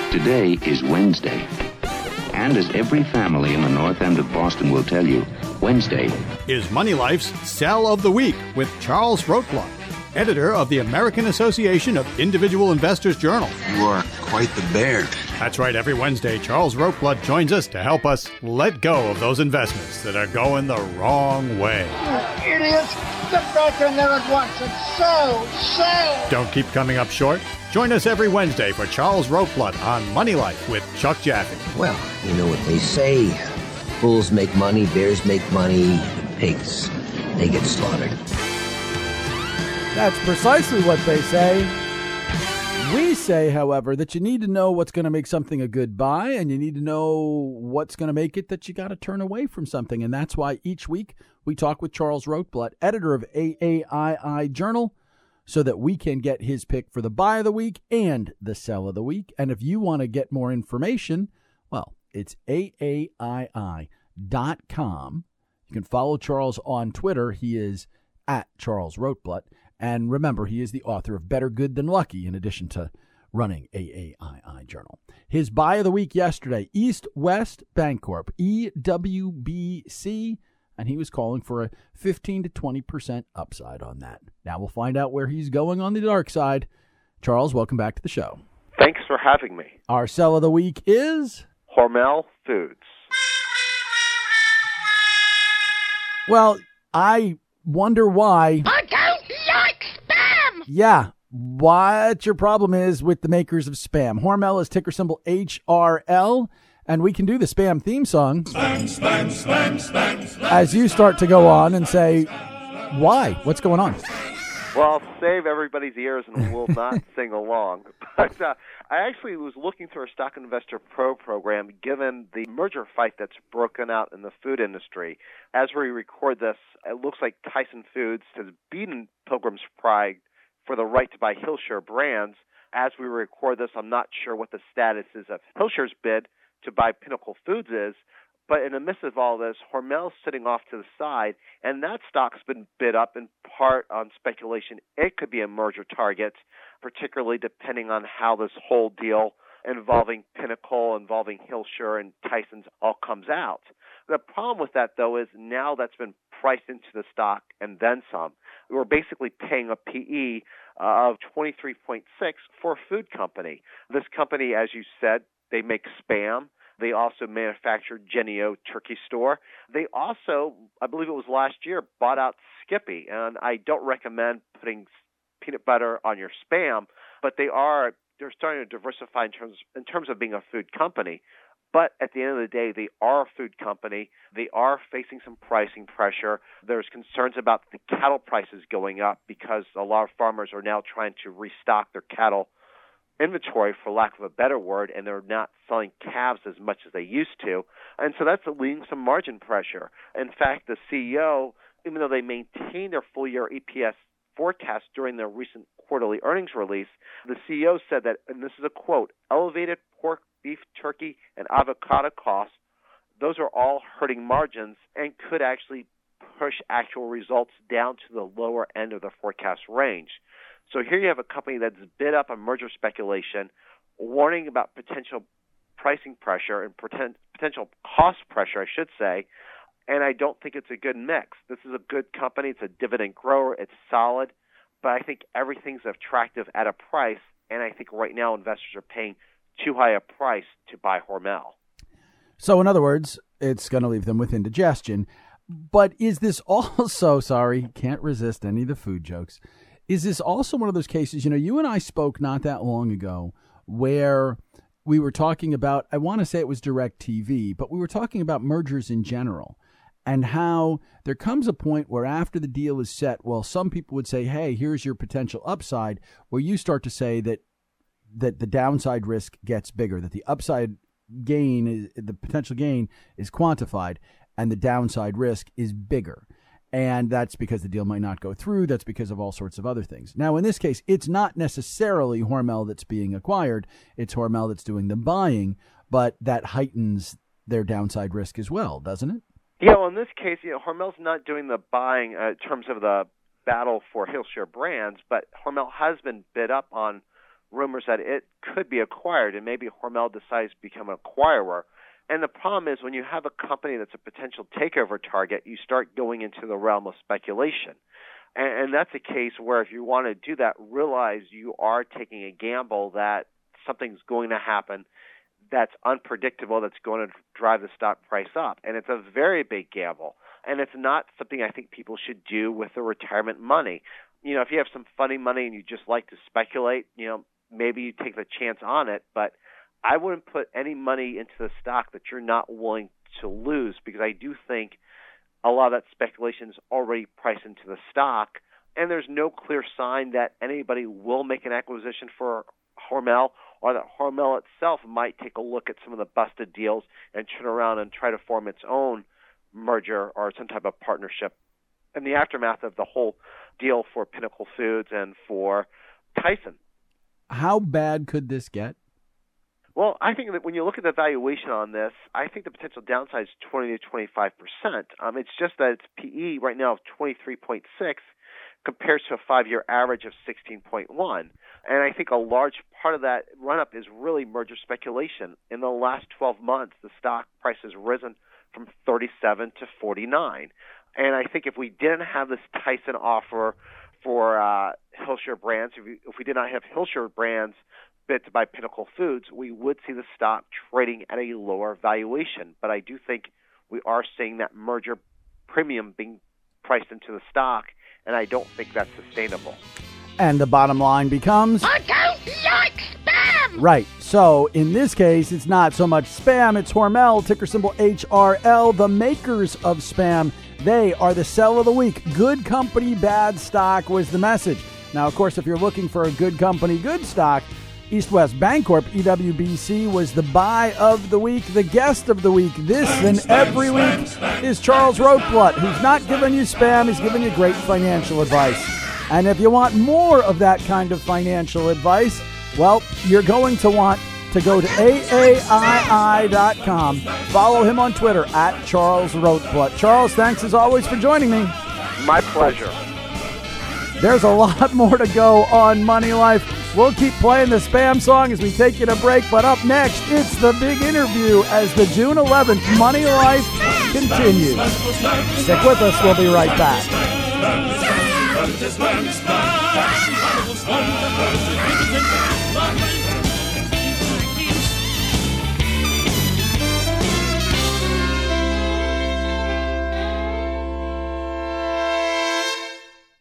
Today is Wednesday. And as every family in the North End of Boston will tell you, Wednesday is Money Life's Sell of the Week with Charles Rotblat, editor of the American Association of Individual Investors Journal. You are quite the bear. That's right. Every Wednesday, Charles Rotblat joins us to help us let go of those investments that are going the wrong way. You idiots! Get back in there at once and sell! Don't keep coming up short. Join us every Wednesday for Charles Rotblat on Money Life with Chuck Jaffe. Well, you know what they say. Bulls make money, bears make money, pigs, they get slaughtered. That's precisely what they say. We say, however, that you need to know what's going to make something a good buy, and you need to know what's going to make it that you got to turn away from something. And that's why each week we talk with Charles Rotblat, editor of AAII Journal, so that we can get his pick for the buy of the week and the sell of the week. And if you want to get more information, well, it's AAII.com. You can follow Charles on Twitter. He is at Charles Rotblat. And remember, he is the author of Better Good Than Lucky, in addition to running AAII Journal. His buy of the week yesterday, East West Bancorp, EWBC, and he was calling for a 15 to 20% upside on that. Now we'll find out where he's going on the dark side. Charles, welcome back to the show. Thanks for having me. Our sell of the week is Hormel Foods. Well, I wonder why. I don't like spam! Yeah, what your problem is with the makers of Spam. Hormel is ticker symbol HRL, and we can do the Spam theme song. Spam, spam, spam, spam, spam. As you start to go on and say, why? What's going on? Well, I'll save everybody's ears and will not sing along. But I actually was looking through our Stock Investor Pro program, given the merger fight that's broken out in the food industry. As we record this, it looks like Tyson Foods has beaten Pilgrim's Pride for the right to buy Hillshire Brands. As we record this, I'm not sure what the status is of Hillshire's bid to buy Pinnacle Foods is. But in the midst of all this, Hormel's sitting off to the side, and that stock's been bid up in part on speculation it could be a merger target, particularly depending on how this whole deal involving Pinnacle, involving Hillshire and Tyson's all comes out. The problem with that, though, is now that's been priced into the stock and then some. We're basically paying a PE of 23.6 for a food company. This company, as you said, they make Spam. They also manufactured Jennie-O Turkey Store. They also, I believe it was last year, bought out Skippy. And I don't recommend putting peanut butter on your Spam, but they're starting to diversify in terms of being a food company. But at the end of the day, they are a food company. They are facing some pricing pressure. There's concerns about the cattle prices going up because a lot of farmers are now trying to restock their cattle inventory, for lack of a better word, and they're not selling calves as much as they used to. And so that's leading some margin pressure. In fact, the CEO, even though they maintained their full-year EPS forecast during their recent quarterly earnings release, the CEO said that, and this is a quote, elevated pork, beef, turkey, and avocado costs, those are all hurting margins and could actually push actual results down to the lower end of the forecast range. So here you have a company that's bid up on merger speculation, warning about potential pricing pressure and potential cost pressure, I should say, and I don't think it's a good mix. This is a good company. It's a dividend grower. It's solid, but I think everything's attractive at a price, and I think right now investors are paying too high a price to buy Hormel. So in other words, it's going to leave them with indigestion. But is this also, sorry, can't resist any of the food jokes, is this also one of those cases, you and I spoke not that long ago where we were talking about, I want to say it was DirecTV, but we were talking about mergers in general and how there comes a point where after the deal is set, well, some people would say, hey, here's your potential upside, where you start to say that the downside risk gets bigger, that the upside gain, the potential gain is quantified and the downside risk is bigger. And that's because the deal might not go through. That's because of all sorts of other things. Now, in this case, it's not necessarily Hormel that's being acquired. It's Hormel that's doing the buying, but that heightens their downside risk as well, doesn't it? Yeah, well, in this case, Hormel's not doing the buying in terms of the battle for Hillshire Brands, but Hormel has been bid up on rumors that it could be acquired, and maybe Hormel decides to become an acquirer. And the problem is when you have a company that's a potential takeover target, you start going into the realm of speculation. And that's a case where if you want to do that, realize you are taking a gamble that something's going to happen that's unpredictable, that's going to drive the stock price up. And it's a very big gamble. And it's not something I think people should do with their retirement money. You know, if you have some funny money and you just like to speculate, you know, maybe you take the chance on it. But I wouldn't put any money into the stock that you're not willing to lose, because I do think a lot of that speculation is already priced into the stock. And there's no clear sign that anybody will make an acquisition for Hormel, or that Hormel itself might take a look at some of the busted deals and turn around and try to form its own merger or some type of partnership in the aftermath of the whole deal for Pinnacle Foods and for Tyson. How bad could this get? Well, I think that when you look at the valuation on this, I think the potential downside is 20 to 25%. It's just that its PE right now of 23.6 compares to a 5-year average of 16.1. And I think a large part of that run-up is really merger speculation. In the last 12 months, the stock price has risen from 37 to 49. And I think if we didn't have this Tyson offer for Hillshire Brands, if we did not have Hillshire Brands bid by Pinnacle Foods, we would see the stock trading at a lower valuation. But I do think we are seeing that merger premium being priced into the stock, and I don't think that's sustainable. And the bottom line becomes, I don't like spam! Right. So in this case, it's not so much spam, it's Hormel, ticker symbol HRL, the makers of spam. They are the sell of the week. Good company, bad stock was the message. Now, of course, if you're looking for a good company, good stock, East West Bancorp, EWBC, was the buy of the week, the guest of the week. This and every week is Charles Rotblut, who's not giving you spam, he's giving you great financial advice. And if you want more of that kind of financial advice, well, you're going to want to go to AAII.com. Follow him on Twitter at Charles Rotblut. Charles, thanks as always for joining me. My pleasure. There's a lot more to go on Money Life. We'll keep playing the spam song as we take you to break, but up next, it's the big interview as the June 11th Money Life continues. Stick with us. We'll be right back.